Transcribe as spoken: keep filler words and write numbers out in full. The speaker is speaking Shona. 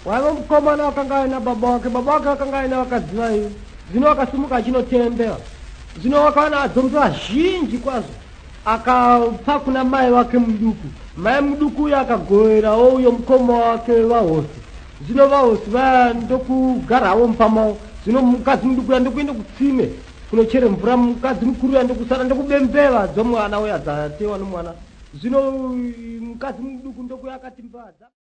wava mukomana wakanga na baba wake, baba wake wakanga na wakadzi vai, zvino wakasimuka achinotembera, zvino wakawana adzombe vazhinji kwazvo, akapfa kuna mai wake muduku. Mai muduku uyo akagovera uyo mukoma wake vahosi, zvino vahosi vaya ndokugarawo mupamao. Zvino mukadzi muduku uya ndokuende kutsime kunochere mvura, mukadzi mukuru uya ndokusara ndokubembeva dzomwana uya dzatewa nomwana. Zvino mukadzi muduku ndokuya akati mbadza.